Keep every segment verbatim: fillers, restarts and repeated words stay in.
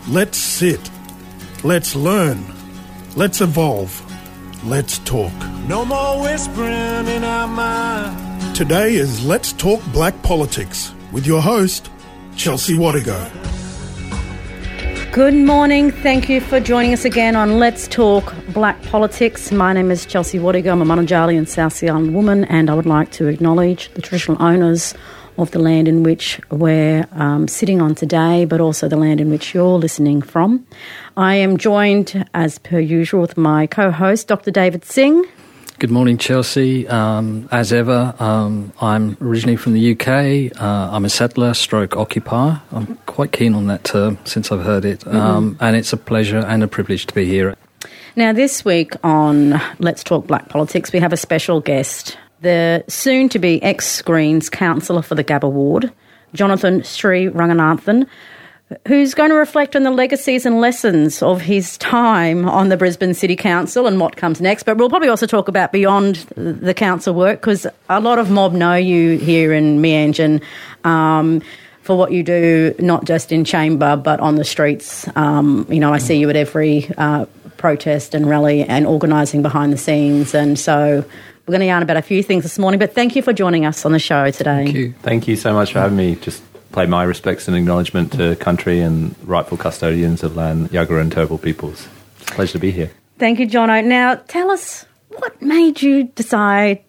Let's sit. Let's learn. Let's evolve. Let's talk. No more whispering in our mind. Today is Let's Talk Black Politics with your host, Chelsea Wadigo. Good morning. Thank you for joining us again on Let's Talk Black Politics. My name is Chelsea Wadigo. I'm a Mununjali and South Sea Island woman, and I would like to acknowledge the traditional owners of the land in which we're um, sitting on today, but also the land in which you're listening from. I am joined, as per usual, with my co-host, Doctor David Singh. Good morning, Chelsea. Um, as ever, um, I'm originally from the U K. Uh, I'm a settler, stroke occupier. I'm quite keen on that term since I've heard it. Mm-hmm. Um, and it's a pleasure and a privilege to be here. Now, this week on Let's Talk Black Politics, we have a special guest, the soon-to-be ex-Greens councillor for the Gabba ward, Jonathan Sri Ranganathan, who's going to reflect on the legacies and lessons of his time on the Brisbane City Council and what comes next. But we'll probably also talk about beyond the council work, because a lot of mob know you here in Meanjin um, for what you do, not just in chamber but on the streets. Um, you know, I see you at every uh, protest and rally and organising behind the scenes. And so we're going to yarn about a few things this morning. But thank you for joining us on the show today. Thank you. Thank you so much for having me. Just pay my respects and acknowledgement to country and rightful custodians of land, Yagara and Turrbal peoples. It's a pleasure to be here. Thank you, Jono. Now, tell us, what made you decide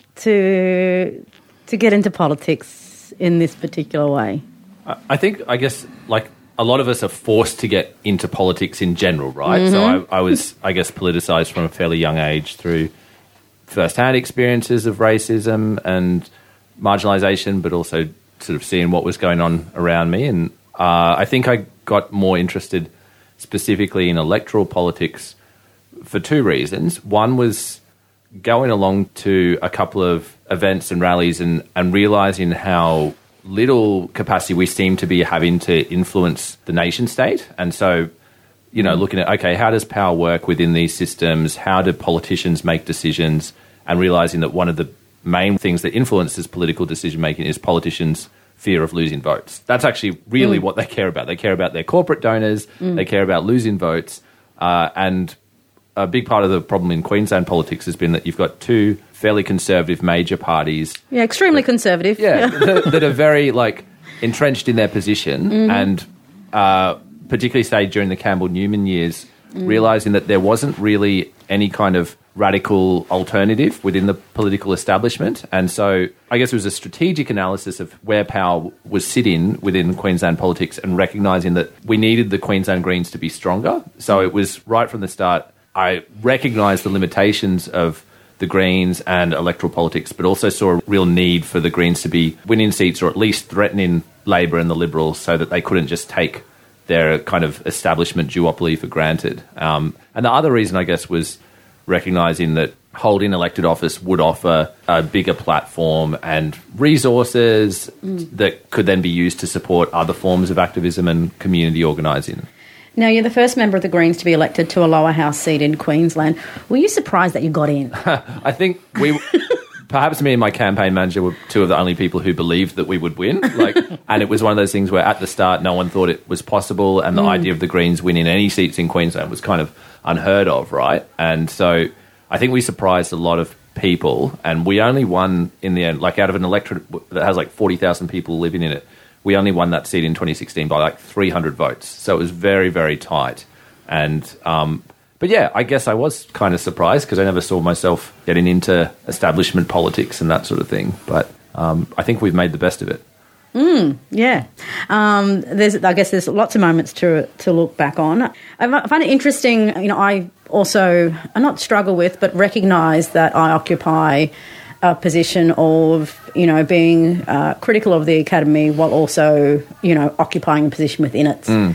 to to get into politics in this particular way? I think, I guess, like a lot of us are forced to get into politics in general, right? Mm-hmm. So I, I was, I guess, politicised from a fairly young age through first-hand experiences of racism and marginalisation, but also sort of seeing what was going on around me. And uh, I think I got more interested specifically in electoral politics for two reasons. One was going along to a couple of events and rallies and, and realising how little capacity we seem to be having to influence the nation state. And so, you know, looking at, okay, how does power work within these systems? How do politicians make decisions? And realising that one of the main things that influences political decision-making is politicians' fear of losing votes. That's actually really mm. what they care about. They care about their corporate donors. Mm. They care about losing votes. Uh, and a big part of the problem in Queensland politics has been that you've got two fairly conservative major parties. Yeah, extremely that, conservative. Yeah, yeah. that, that are very, like, entrenched in their position mm-hmm. and uh, particularly, say, during the Campbell-Newman years, mm. realising that there wasn't really any kind of radical alternative within the political establishment. And so I guess it was a strategic analysis of where power was sitting within Queensland politics and recognising that we needed the Queensland Greens to be stronger. So it was right from the start, I recognised the limitations of the Greens and electoral politics, but also saw a real need for the Greens to be winning seats or at least threatening Labor and the Liberals so that they couldn't just take their kind of establishment duopoly for granted. Um, and the other reason, I guess, was recognising that holding elected office would offer a bigger platform and resources mm. that could then be used to support other forms of activism and community organising. Now, you're the first member of the Greens to be elected to a lower house seat in Queensland. Were you surprised that you got in? I think we... Perhaps me and my campaign manager were two of the only people who believed that we would win. Like, and it was one of those things where at the start no one thought it was possible, and the mm. idea of the Greens winning any seats in Queensland was kind of unheard of, right? And so I think we surprised a lot of people, and we only won in the end, like out of an electorate that has like forty thousand people living in it, we only won that seat in twenty sixteen by like three hundred votes. So it was very, very tight. And... um But yeah, I guess I was kind of surprised because I never saw myself getting into establishment politics and that sort of thing. But um, I think we've made the best of it. Mm, yeah. Um, there's, I guess there's lots of moments to to look back on. I find it interesting, you know, I also, I not struggle with, but recognise that I occupy a position of, you know, being uh, critical of the academy while also, you know, occupying a position within it. Mm.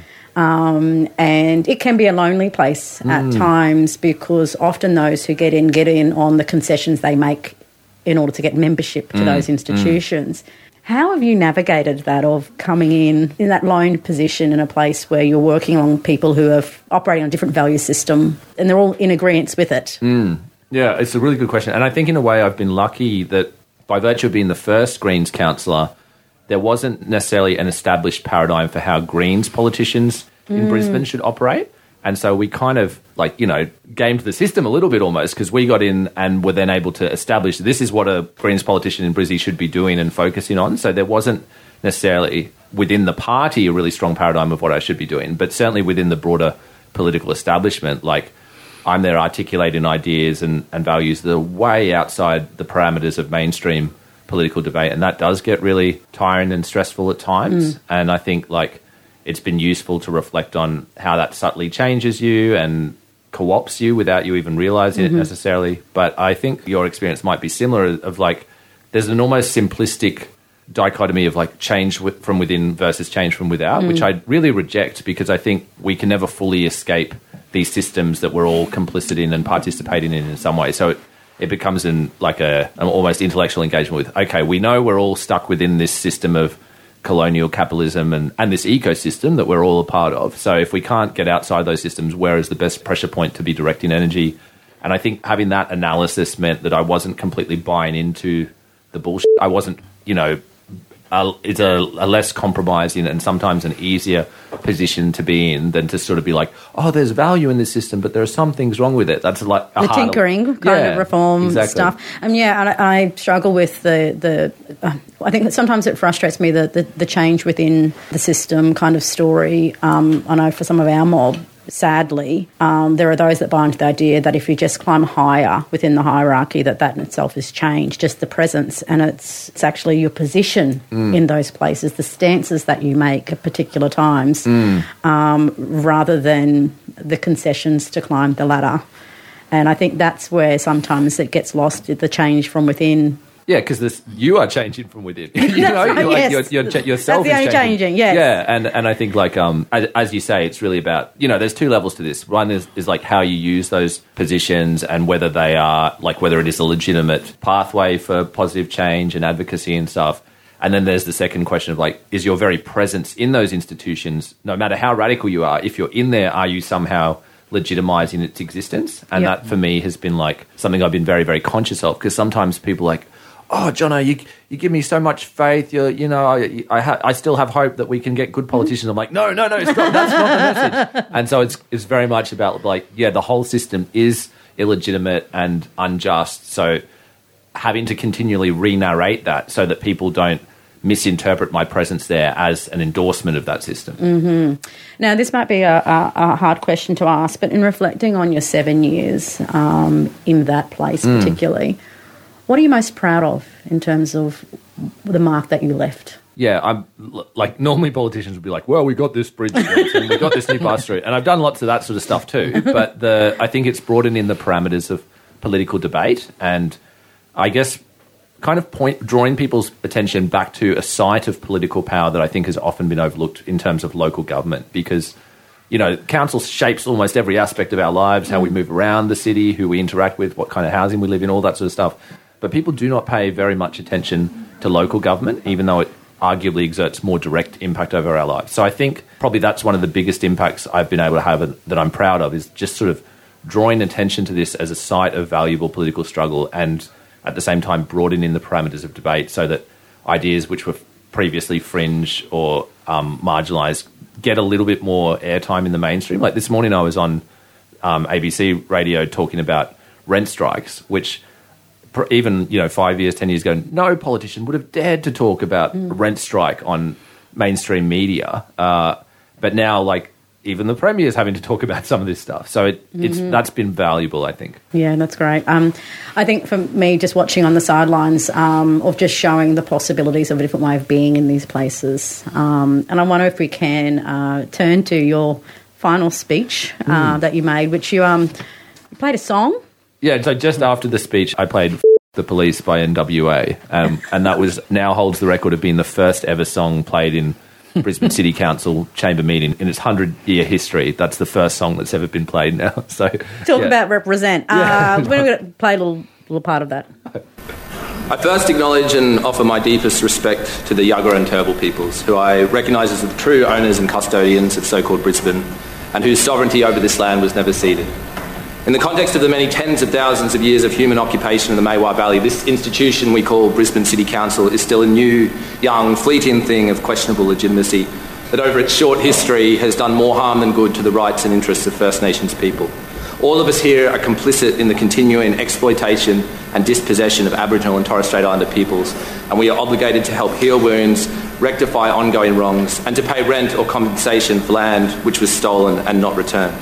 Um, and it can be a lonely place at mm. times because often those who get in get in on the concessions they make in order to get membership to mm. those institutions. Mm. How have you navigated that of coming in in that lone position in a place where you're working along people who are operating on a different value system and they're all in agreement with it? Mm. Yeah, it's a really good question. And I think in a way I've been lucky that by virtue of being the first Greens councillor, there wasn't necessarily an established paradigm for how Greens politicians in Brisbane should operate. And so we kind of, like, you know, gamed the system a little bit almost, because we got in and were then able to establish this is what a Greens politician in Brizzy should be doing and focusing on. So there wasn't necessarily within the party a really strong paradigm of what I should be doing, but certainly within the broader political establishment, like, I'm there articulating ideas and, and values that are way outside the parameters of mainstream political debate, and that does get really tiring and stressful at times. Mm. And I think, like, it's been useful to reflect on how that subtly changes you and co-opts you without you even realising mm-hmm. it necessarily. But I think your experience might be similar of, like, there's an almost simplistic dichotomy of, like, change w- from within versus change from without, mm. which I really reject, because I think we can never fully escape these systems that we're all complicit in and participating in in some way. So it, it becomes an, like a, an almost intellectual engagement with, okay, we know we're all stuck within this system of colonial capitalism and, and this ecosystem that we're all a part of. So if we can't get outside those systems, where is the best pressure point to be directing energy? And I think having that analysis meant that I wasn't completely buying into the bullshit. I wasn't, you know, Uh, it's a, a less compromising and sometimes an easier position to be in than to sort of be like, oh, there's value in this system, but there are some things wrong with it. That's like a the tinkering harder, kind yeah, of reform exactly. stuff. And yeah, I, I struggle with the the. Uh, I think that sometimes it frustrates me the, the the change within the system kind of story. Um, I know for some of our mob, sadly, um, there are those that buy into the idea that if you just climb higher within the hierarchy, that that in itself is change, just the presence, and it's it's actually your position mm. in those places, the stances that you make at particular times, mm. um, rather than the concessions to climb the ladder. And I think that's where sometimes it gets lost, the change from within. Yeah, because you are changing from within. you know, you're like, yes. you're, you're, yourself That's the is only changing. changing. Yes. Yeah, and and I think, like, um, as, as you say, it's really about, you know, there's two levels to this. One is, is like how you use those positions and whether they are, like, whether it is a legitimate pathway for positive change and advocacy and stuff. And then there's the second question of, like, is your very presence in those institutions, no matter how radical you are, if you're in there, are you somehow legitimising its existence? And yep. that, for me, has been, like, something I've been very, very conscious of, because sometimes people are like, oh, Jono, you you give me so much faith. You're, you know, I I, ha- I still have hope that we can get good politicians. I'm like, no, no, no, it's not, that's not the message. And so it's it's very much about, like, yeah, the whole system is illegitimate and unjust. So having to continually re-narrate that so that people don't misinterpret my presence there as an endorsement of that system. Mm-hmm. Now, this might be a, a, a hard question to ask, but in reflecting on your seven years um, in that place mm. particularly, what are you most proud of in terms of the mark that you left? Yeah, I'm like, normally politicians would be like, well, we got this bridge built and we got this new bus route. And I've done lots of that sort of stuff too. But the I think it's broadening the parameters of political debate and I guess kind of point drawing people's attention back to a site of political power that I think has often been overlooked in terms of local government, because, you know, council shapes almost every aspect of our lives, how we move around the city, who we interact with, what kind of housing we live in, all that sort of stuff. But people do not pay very much attention to local government, even though it arguably exerts more direct impact over our lives. So I think probably that's one of the biggest impacts I've been able to have that I'm proud of, is just sort of drawing attention to this as a site of valuable political struggle and at the same time broadening the parameters of debate so that ideas which were previously fringe or um, marginalised get a little bit more airtime in the mainstream. Like this morning I was on um, A B C radio talking about rent strikes, which even, you know, five years, ten years ago, no politician would have dared to talk about mm. a rent strike on mainstream media. Uh, but now, like, even the Premier is having to talk about some of this stuff. So it, mm-hmm. it's that's been valuable, I think. Yeah, that's great. Um, I think for me, just watching on the sidelines um, of just showing the possibilities of a different way of being in these places. Um, and I wonder if we can uh, turn to your final speech uh, mm. that you made, which you, um, you played a song. Yeah, so just after the speech, I played F- the Police by N W A, um, and that was now holds the record of being the first ever song played in Brisbane City Council chamber meeting in its hundred-year history. That's the first song that's ever been played now. So talk yeah. about represent. Yeah. Uh, we're going to play a little, little part of that. I first acknowledge and offer my deepest respect to the Yagara and Turrbal peoples, who I recognise as the true owners and custodians of so-called Brisbane, and whose sovereignty over this land was never ceded. In the context of the many tens of thousands of years of human occupation in the Maiwar Valley, this institution we call Brisbane City Council is still a new, young, fleeting thing of questionable legitimacy, that over its short history has done more harm than good to the rights and interests of First Nations people. All of us here are complicit in the continuing exploitation and dispossession of Aboriginal and Torres Strait Islander peoples, and we are obligated to help heal wounds, rectify ongoing wrongs, and to pay rent or compensation for land which was stolen and not returned.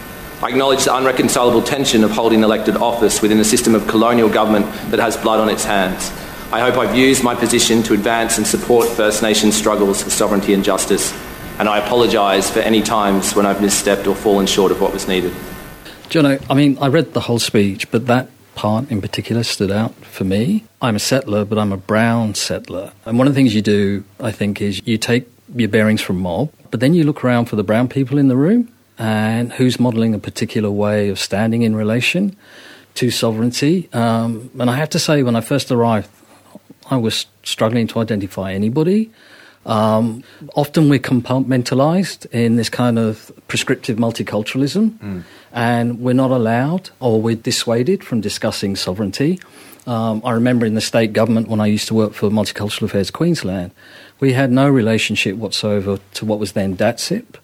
I acknowledge the unreconcilable tension of holding elected office within a system of colonial government that has blood on its hands. I hope I've used my position to advance and support First Nations struggles for sovereignty and justice, and I apologise for any times when I've misstepped or fallen short of what was needed. Jono, I mean, I read the whole speech, but that part in particular stood out for me. I'm a settler, but I'm a brown settler. And one of the things you do, I think, is you take your bearings from mob, but then you look around for the brown people in the room and who's modelling a particular way of standing in relation to sovereignty. Um, and I have to say, when I first arrived, I was struggling to identify anybody. Um, often we're compartmentalised in this kind of prescriptive multiculturalism, mm. and we're not allowed or we're dissuaded from discussing sovereignty. Um, I remember in the state government when I used to work for Multicultural Affairs Queensland, we had no relationship whatsoever to what was then D A T S I P.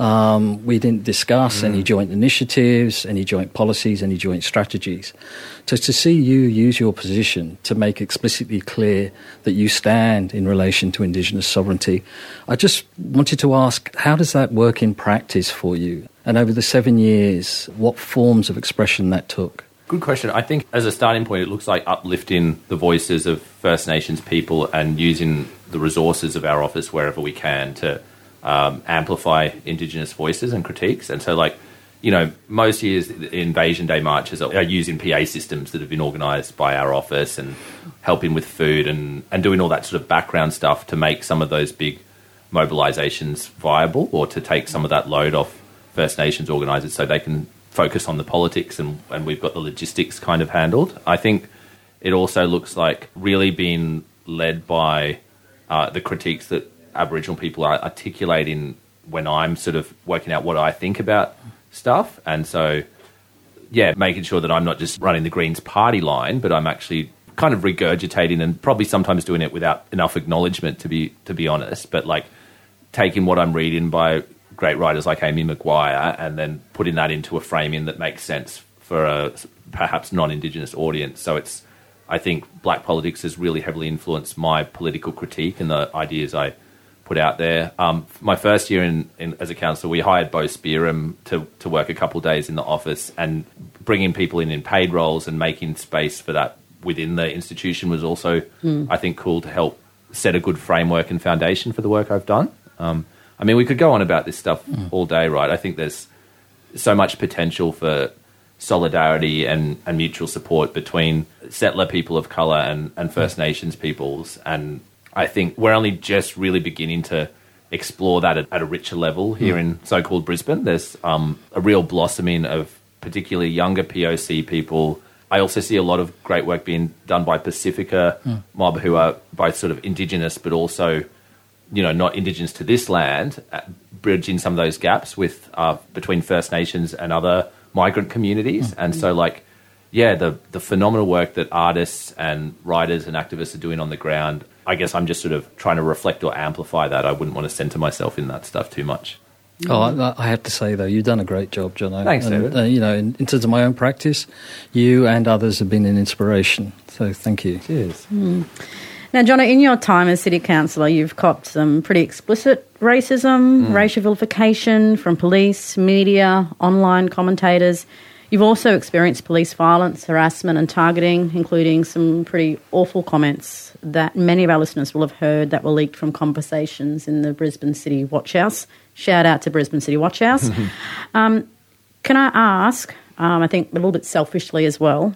Um, we didn't discuss mm. any joint initiatives, any joint policies, any joint strategies. So to see you use your position to make explicitly clear that you stand in relation to Indigenous sovereignty, I just wanted to ask, how does that work in practice for you? And over the seven years, what forms of expression that took? Good question. I think as a starting point, it looks like uplifting the voices of First Nations people and using the resources of our office wherever we can to Um, amplify Indigenous voices and critiques. And so, like, you know, most years the Invasion Day marches are, are using P A systems that have been organised by our office and helping with food and, and doing all that sort of background stuff to make some of those big mobilisations viable, or to take some of that load off First Nations organisers so they can focus on the politics and, and we've got the logistics kind of handled. I think it also looks like really being led by uh, the critiques that Aboriginal people are articulating when I'm sort of working out what I think about stuff. And so, yeah, making sure that I'm not just running the Greens party line, but I'm actually kind of regurgitating and probably sometimes doing it without enough acknowledgement, to be to be honest. But, like, taking what I'm reading by great writers like Amy Maguire and then putting that into a framing that makes sense for a perhaps non-Indigenous audience. So it's, I think black politics has really heavily influenced my political critique and the ideas I put out there. Um, my first year in, in as a councillor, we hired Bo Spearham to, to work a couple of days in the office, and bringing people in in paid roles and making space for that within the institution was also, mm. I think, cool to help set a good framework and foundation for the work I've done. Um, I mean, we could go on about this stuff mm. all day, right? I think there's so much potential for solidarity and, and mutual support between settler people of colour and, and First Nations peoples, and I think we're only just really beginning to explore that at, at a richer level here mm. in so-called Brisbane. There's um, a real blossoming of particularly younger P O C people. I also see a lot of great work being done by Pacifica mm. mob, who are both sort of Indigenous but also, you know, not Indigenous to this land, bridging some of those gaps with uh, between First Nations and other migrant communities. Mm. And so, like, yeah, the, the phenomenal work that artists and writers and activists are doing on the ground, I guess I'm just sort of trying to reflect or amplify that. I wouldn't want to centre myself in that stuff too much. Oh, I, I have to say, though, you've done a great job, Jono. Thanks, and, David. Uh, you know, in, in terms of my own practice, you and others have been an inspiration. So thank you. Cheers. Mm. Now, Jono, in your time as City Councillor, you've copped some pretty explicit racism, mm. racial vilification from police, media, online commentators. You've also experienced police violence, harassment and targeting, including some pretty awful comments that many of our listeners will have heard that were leaked from conversations in the Brisbane City Watch House. Shout out to Brisbane City Watch House. um, can I ask, um, I think a little bit selfishly as well,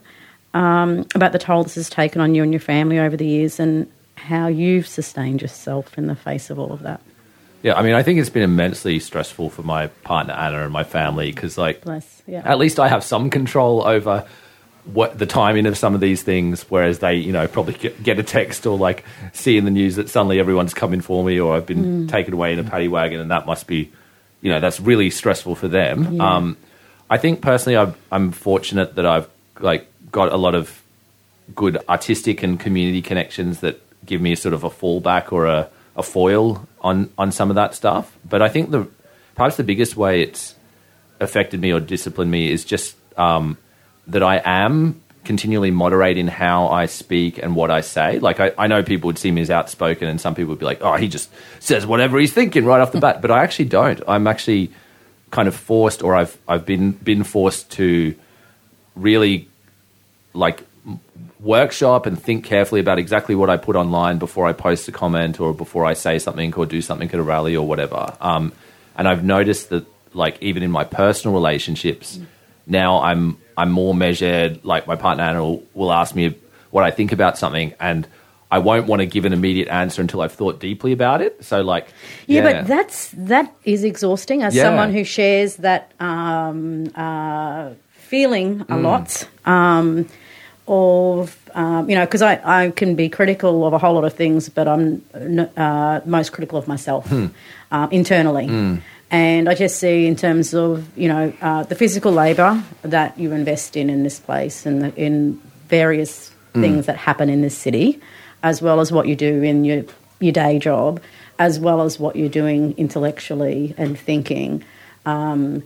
um, about the toll this has taken on you and your family over the years and how you've sustained yourself in the face of all of that? Yeah, I mean, I think it's been immensely stressful for my partner, Anna, and my family because, like, Bless, yeah. at least I have some control over what the timing of some of these things, whereas they, you know, probably get, get a text or, like, see in the news that suddenly everyone's coming for me or I've been mm. taken away in a paddy wagon, and that must be, you know, that's really stressful for them. Yeah. Um, I think, personally, I've, I'm fortunate that I've, like, got a lot of good artistic and community connections that give me sort of a fallback or a, a foil on, on some of that stuff. But I think the perhaps the biggest way it's affected me or disciplined me is just um, that I am continually moderating how I speak and what I say. Like, I, I know people would see me as outspoken, and some people would be like, oh, he just says whatever he's thinking right off the bat. But I actually don't. I'm actually kind of forced, or I've I've been been forced to really, like, workshop and think carefully about exactly what I put online before I post a comment or before I say something or do something at a rally or whatever. Um, and I've noticed that, like, even in my personal relationships, now I'm I'm more measured. Like, my partner Anna will, will ask me what I think about something, and I won't want to give an immediate answer until I've thought deeply about it. So, like, yeah, yeah. but that's that is exhausting as Yeah. someone who shares that um, uh, feeling a Mm. lot. Um, of um, you know, because I, I can be critical of a whole lot of things, but I'm uh, most critical of myself Hmm. uh, internally. Mm. And I just see, in terms of, you know, uh, the physical labour that you invest in in this place and the, in various Mm. things that happen in this city, as well as what you do in your your day job, as well as what you're doing intellectually and thinking. Um,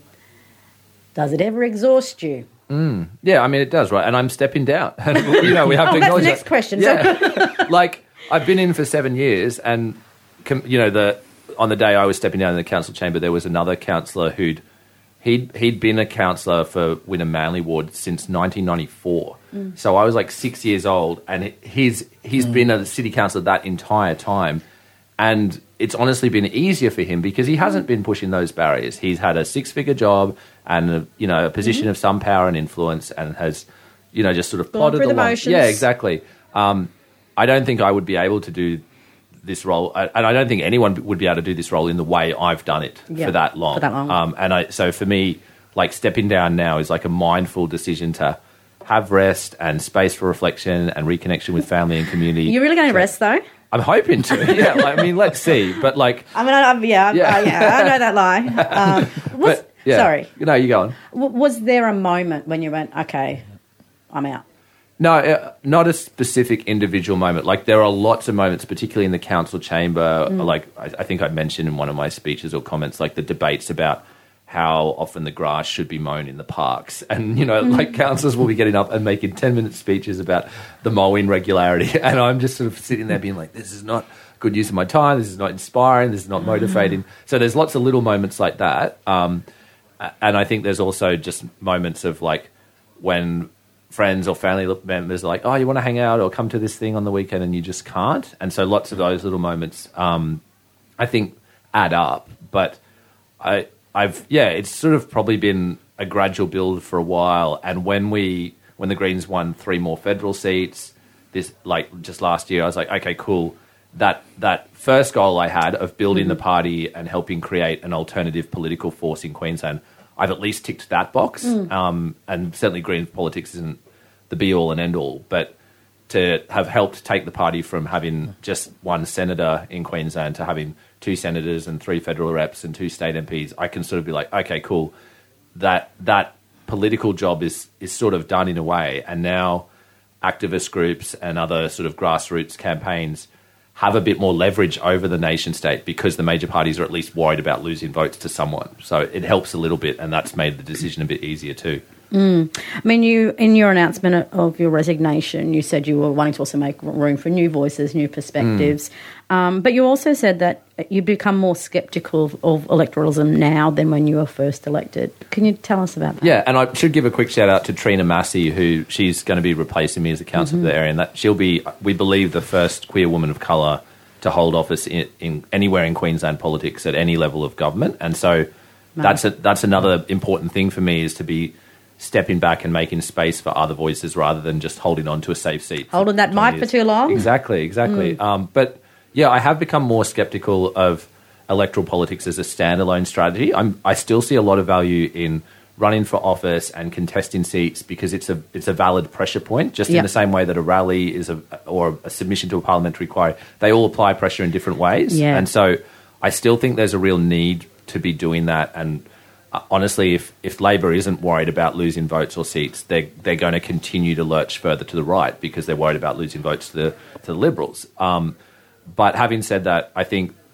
does it ever exhaust you? Mm. Yeah, I mean, it does, right? And I'm stepping down. And, you know, we have Oh, to that's the acknowledge next that. question. Yeah. Like, I've been in for seven years, and, com- you know, the on the day I was stepping down in the council chamber, there was another councillor who'd he'd he'd been a councillor for Wynnum Manly Ward since nineteen ninety-four. Mm. So I was like six years old, and he's he's Mm. been a city councillor that entire time, and it's honestly been easier for him because he hasn't been pushing those barriers. He's had a six-figure job and a, you know a position Mm-hmm. of some power and influence, and has you know just sort of Gone plodded through the along. motions. Yeah, exactly. Um, I don't think I would be able to do this role, and I don't think anyone would be able to do this role in the way I've done it Yeah, for that long. for that long. Um, and I, so for me, like, stepping down now is like a mindful decision to have rest and space for reflection and reconnection with family and community. You're really going to rest, though? I'm hoping to. Yeah, like, I mean, let's see. But like, I mean, I, I, yeah, Yeah. yeah. yeah, I know that lie. Um, was, but, yeah. Sorry. No, you go on. W- was there a moment when you went, okay, I'm out? No, uh, not a specific individual moment. Like, there are lots of moments, particularly in the council chamber. Mm. Like, I, I think I mentioned in one of my speeches or comments, like the debates about how often the grass should be mown in the parks. And, you know, Mm. like, councillors will be getting up and making ten-minute speeches about the mowing regularity. And I'm just sort of sitting there being like, this is not good use of my time. This is not inspiring. This is not motivating. So there's lots of little moments like that. Um, and I think there's also just moments of, like, when friends or family members are like, oh, you want to hang out or come to this thing on the weekend, and you just can't. And so lots of those little moments, um, I think, add up. But I, I've, yeah, it's sort of probably been a gradual build for a while. And when we, when the Greens won three more federal seats, this, like, just last year, I was like, okay, cool. That that first goal I had of building the party and helping create an alternative political force in Queensland, I've at least ticked that box. Mm. Um, and certainly Greens politics isn't the be-all and end-all, but to have helped take the party from having just one senator in Queensland to having two senators and three federal reps and two state M Ps, I can sort of be like, okay, cool. That that political job is is sort of done in a way, and now activist groups and other sort of grassroots campaigns have a bit more leverage over the nation state because the major parties are at least worried about losing votes to someone. So it helps a little bit, and that's made the decision a bit easier too. Mm. I mean, you in your announcement of your resignation, you said you were wanting to also make room for new voices, new perspectives. Mm. Um, but you also said that you become more sceptical of, of electoralism now than when you were first elected. Can you tell us about that? Yeah, and I should give a quick shout out to Trina Massey, who she's going to be replacing me as the councillor Mm-hmm. for the area, and that she'll be, we believe, the first queer woman of colour to hold office in, in anywhere in Queensland politics at any level of government. And so Right. that's a, that's another important thing for me, is to be stepping back and making space for other voices rather than just holding on to a safe seat. Holding that mic for too long? Exactly, exactly. Mm. Um, but yeah, I have become more sceptical of electoral politics as a standalone strategy. I'm, I still see a lot of value in running for office and contesting seats because it's a it's a valid pressure point, just Yep. in the same way that a rally is a or a submission to a parliamentary inquiry. They all apply pressure in different ways, Yeah. and so I still think there's a real need to be doing that. And uh, honestly, if if Labor isn't worried about losing votes or seats, they they're going to continue to lurch further to the right because they're worried about losing votes to the to the Liberals. Um, but having said that, I think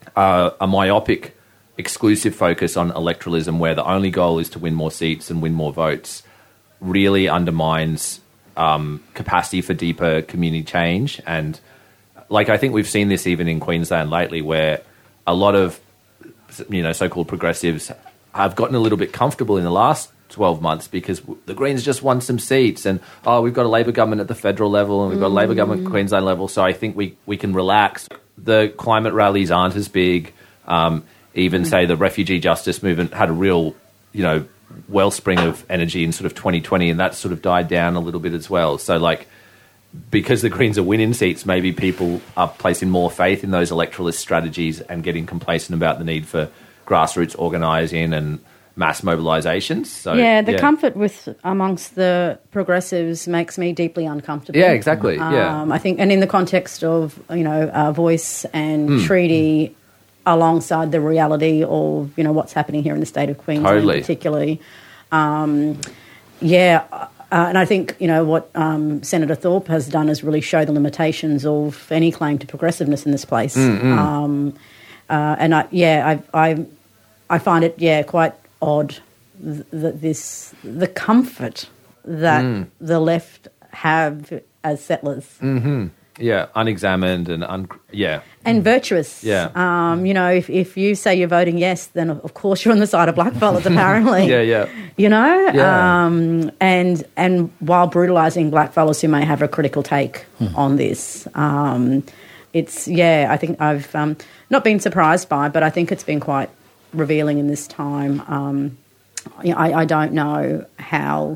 uh, a myopic, exclusive focus on electoralism where the only goal is to win more seats and win more votes really undermines um, capacity for deeper community change. And like I think we've seen this even in Queensland lately, where a lot of you know so-called progressives have gotten a little bit comfortable in the last twelve months because the Greens just won some seats and, oh, we've got a Labor government at the federal level and we've got a Labor government at Queensland level, so I think we, we can relax. The climate rallies aren't as big. Um, even, say, the refugee justice movement had a real, you know, wellspring of energy in sort of twenty twenty, and that sort of died down a little bit as well. So, like, because the Greens are winning seats, maybe people are placing more faith in those electoralist strategies and getting complacent about the need for grassroots organising and mass mobilisations. So, yeah, the yeah. comfort with amongst the progressives makes me deeply uncomfortable. Yeah, exactly. Yeah, um, I think, and in the context of you know uh, voice and mm. treaty, alongside the reality of you know what's happening here in the state of Queensland, totally. particularly. Um, yeah, uh, and I think you know what um, Senator Thorpe has done is really show the limitations of any claim to progressiveness in this place. Mm-hmm. Um, uh, and I, yeah, I, I, I find it yeah quite odd that this the comfort that mm. the left have as settlers. Mm-hmm. Yeah, unexamined and un- yeah, and virtuous. Yeah, um, you know, if if you say you're voting yes, then of course you're on the side of blackfellas. Apparently, yeah, yeah. You know, yeah. um, and and while brutalising blackfellas who may have a critical take hmm. on this, um, it's yeah. I think I've um, not been surprised by, but I think it's been quite revealing in this time. Um, you know, I, I don't know how.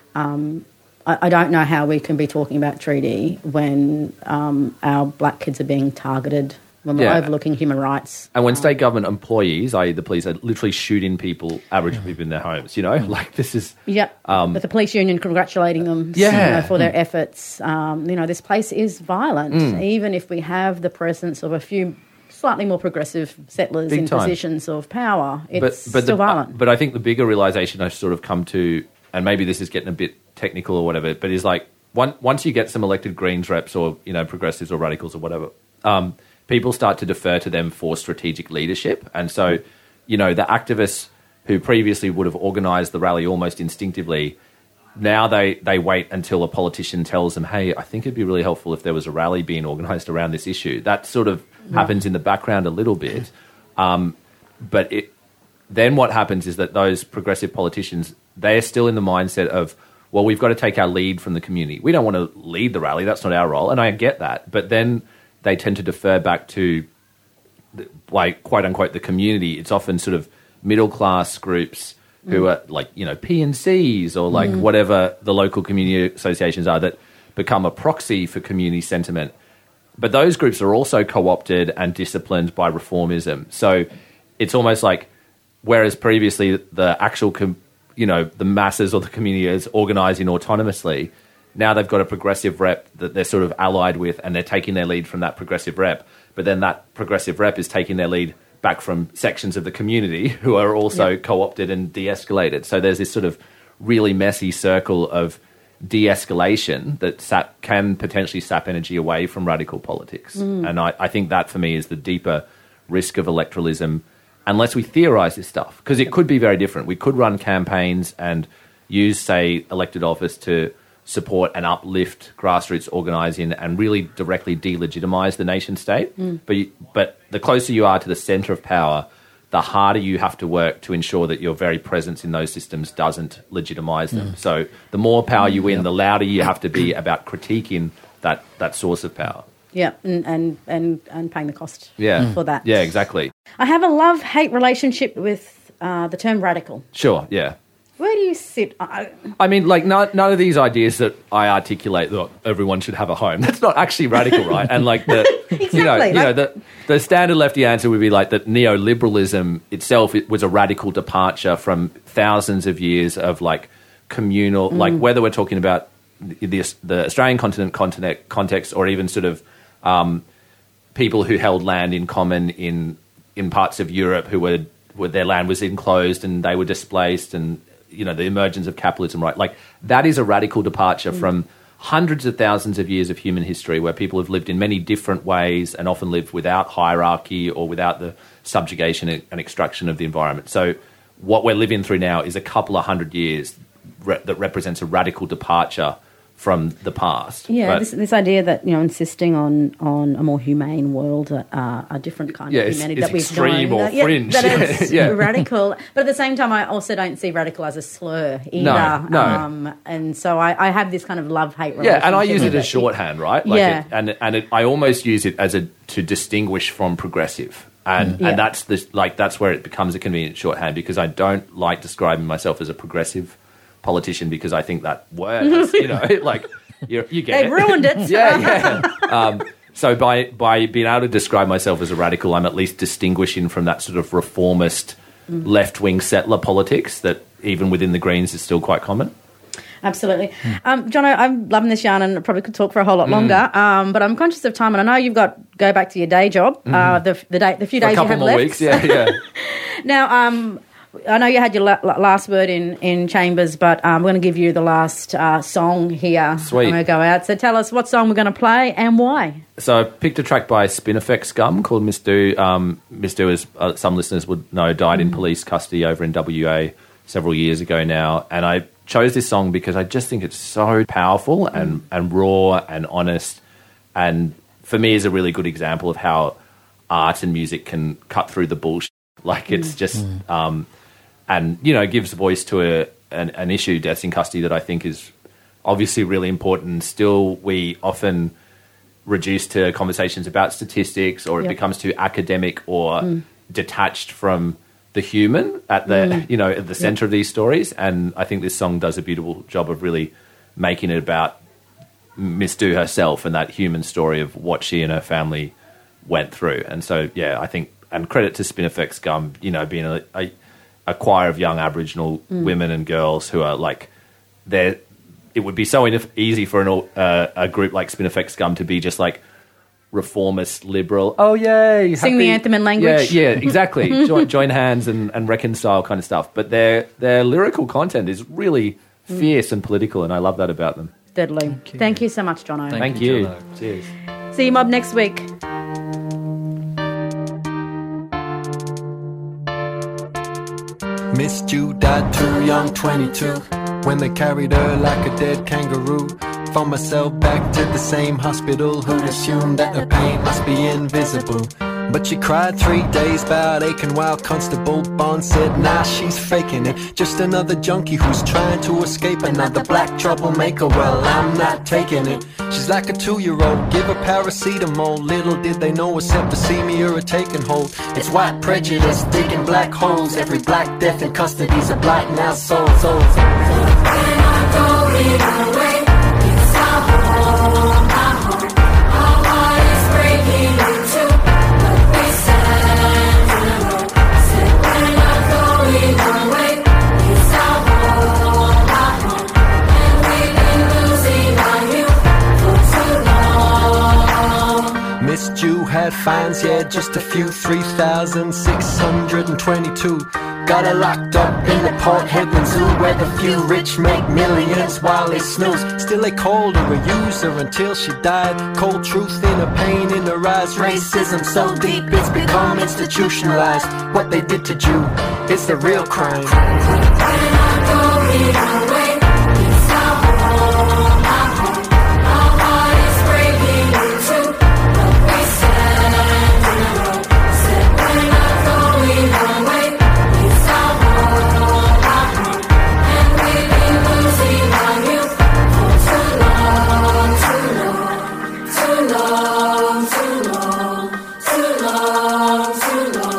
Um, I don't know how we can be talking about treaty when um, our black kids are being targeted, when we're yeah. overlooking human rights. And when um, state government employees, that is the police, are literally shooting people, Aboriginal people in their homes, you know? Like, this is... Yep, um, with the police union congratulating them yeah. you know, for their efforts. Um, you know, this place is violent, mm. even if we have the presence of a few slightly more progressive settlers Big in time. positions of power. It's but, but still the, violent. But I think the bigger realisation I've sort of come to, and maybe this is getting a bit technical or whatever, but is like one, once you get some elected Greens reps or you know progressives or radicals or whatever, um, people start to defer to them for strategic leadership, and so you know the activists who previously would have organised the rally almost instinctively, now they they wait until a politician tells them, hey, I think it'd be really helpful if there was a rally being organised around this issue. That sort of yeah. happens in the background a little bit, um, but it, then what happens is that those progressive politicians, they are still in the mindset of, well, we've got to take our lead from the community. We don't want to lead the rally. That's not our role. And I get that. But then they tend to defer back to, the, like, quote unquote, the community. It's often sort of middle class groups who mm. are like, you know, P N Cs or like mm. whatever the local community associations are that become a proxy for community sentiment. But those groups are also co-opted and disciplined by reformism. So it's almost like, whereas previously the actual com- you know, the masses or the community is organising autonomously, now they've got a progressive rep that they're sort of allied with and they're taking their lead from that progressive rep. But then that progressive rep is taking their lead back from sections of the community who are also yep. co-opted and de-escalated. So there's this sort of really messy circle of de-escalation that sap, can potentially sap energy away from radical politics. Mm. And I, I think that for me is the deeper risk of electoralism, unless we theorise this stuff, because it could be very different. We could run campaigns and use, say, elected office to support and uplift grassroots organising and really directly delegitimise the nation state. Mm. But you, but the closer you are to the centre of power, the harder you have to work to ensure that your very presence in those systems doesn't legitimise them. Mm. So the more power you win, yep. the louder you have to be about critiquing that, that source of power. Yeah, and, and, and, and paying the cost yeah. for that. Yeah, exactly. I have a love-hate relationship with uh, the term radical. Sure, yeah. Where do you sit? I, I mean, like, no, none of these ideas that I articulate that everyone should have a home, that's not actually radical, right? And, like, the exactly, you know, like, you know the, the standard lefty answer would be, like, that neoliberalism itself it was a radical departure from thousands of years of, like, communal, mm. like, whether we're talking about the, the Australian continent, continent context or even sort of um, people who held land in common in in parts of Europe who were where their land was enclosed and they were displaced and, you know, the emergence of capitalism, right? Like, that is a radical departure mm. from hundreds of thousands of years of human history where people have lived in many different ways and often lived without hierarchy or without the subjugation and extraction of the environment. So what we're living through now is a couple of hundred years re- that represents a radical departure from the past. Yeah, but, this, this idea that, you know, insisting on, on a more humane world, uh, a different kind yeah, of it's, humanity it's that we've extreme known. or that, yeah, fringe. that it's yeah. radical. But at the same time, I also don't see radical as a slur either. No, no. Um, and so I, I have this kind of love-hate relationship. Yeah, and I use it with as shorthand, right? Like yeah. It, and and it, I almost use it as a to distinguish from progressive. And Yeah. and that's the like that's where it becomes a convenient shorthand, because I don't like describing myself as a progressive politician, because I think that word, has, you know, like you you get They it. ruined it. yeah, yeah. Um, so by by being able to describe myself as a radical, I'm at least distinguishing from that sort of reformist Mm. left wing settler politics that even within the Greens is still quite common. Absolutely. Um, Jono, I'm loving this yarn and probably could talk for a whole lot longer, um, but I'm conscious of time, and I know you've got go back to your day job, uh, the, the, day, the few For days a couple you have more left. weeks, yeah, yeah. Now, um, I know you had your la- la- last word in, in Chambers, but um, we're going to give you the last uh, song here. Sweet. I'm going to go out. So tell us what song we're going to play and why. So I picked a track by Spin Effect Scum called Miss Do. Um, Miss Do, as uh, some listeners would know, died in police custody over in W A several years ago now. And I chose this song because I just think it's so powerful and, and raw and honest. And for me is a really good example of how art and music can cut through the bullshit. Like it's just... Um, and, you know, gives voice to a, an, an issue, deaths in custody, that I think is obviously really important. Still, we often reduce to conversations about statistics, or it Yep. becomes too academic or mm. detached from the human at the, mm. you know, at the centre yep. of these stories. And I think this song does a beautiful job of really making it about Miss Do herself and that human story of what she and her family went through. And so, yeah, I think, and credit to Spin Effect Scum, you know, being a, a a choir of young Aboriginal mm. women and girls who are like, they're, it would be so in- easy for an, uh, a group like Spin Effect Scum to be just like reformist, liberal, oh yay, sing happy. the anthem in language. Yeah, yeah, exactly. join, join hands and, and reconcile kind of stuff. But their their lyrical content is really mm. fierce and political, and I love that about them. Deadly. Thank you, Thank you so much, Jono. Thank, Thank you. you. Cheers. See you, Mob, next week. Miss Ju died too young, twenty-two, when they carried her like a dead kangaroo. Found myself back to the same hospital, who'd assume that her pain must be invisible. But she cried three days bout aching while Constable Bond said, nah, she's faking it. Just another junkie who's trying to escape, another black troublemaker. Well, I'm not taking it. She's like a two-year-old, give her paracetamol. Little did they know a septicemia had taken hold. It's white prejudice, digging black holes. Every black death in custody's a black now soul. So, so, so. When I'm going away, it's our home, our home. Our heart is breaking into what we stand in a row. Said when I'm going away, it's our home, our home. And we've been losing our youth for too long. Miss Ju had fines, yeah, just a few, three thousand six hundred twenty-two. Got her locked up in the Port Hedland Zoo, where the few rich make millions while they snooze. Still they called her a user until she died. Cold truth in her pain, in her eyes. Racism so deep it's become institutionalized. What they did to Ju is the real crime. When I'm going away, it's our home, our home. Our heart is breaking into what we stand in a row. Said when I'm going away, it's our home, our home. And we've been losing our youth for too long, too long, too long, too long, too long, too long.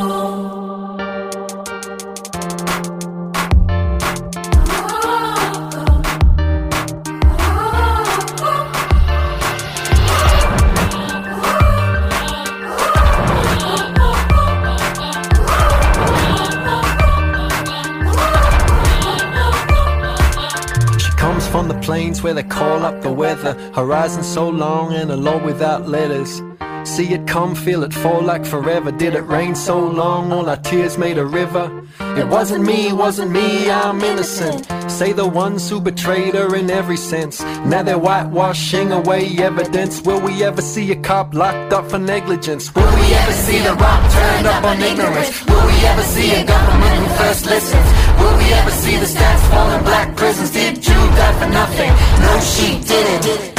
She comes from the plains where they call up the weather. Horizon so long and a low without letters. see it come, feel it fall like forever. Did it rain so long, all our tears made a river? It wasn't me, wasn't me, I'm innocent. Say the ones who betrayed her in every sense. Now they're whitewashing away evidence. Will we ever see a cop locked up for negligence? Will we ever see the rock turned up on ignorance? Will we ever see a government who first listens? Will we ever see the stats fall in black prisons? Did you die for nothing? No, she didn't.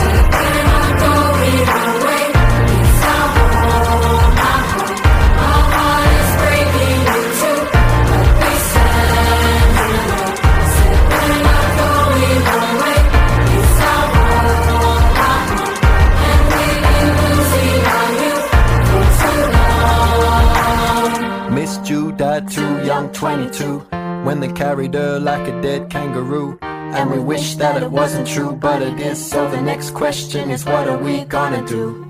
Miss Ju died too young, twenty-two, when they carried her like a dead kangaroo. And we wish that it wasn't true, but it is. So the next question is, what are we gonna do?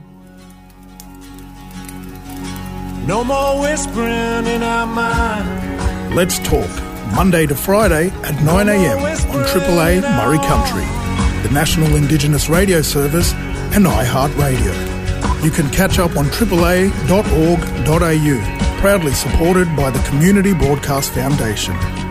No more whispering in our mind. Let's Talk, Monday to Friday at nine a.m. on Triple A Murray Country, the National Indigenous Radio Service and iHeartRadio. You can catch up on triple a dot org dot a u, proudly supported by the Community Broadcast Foundation.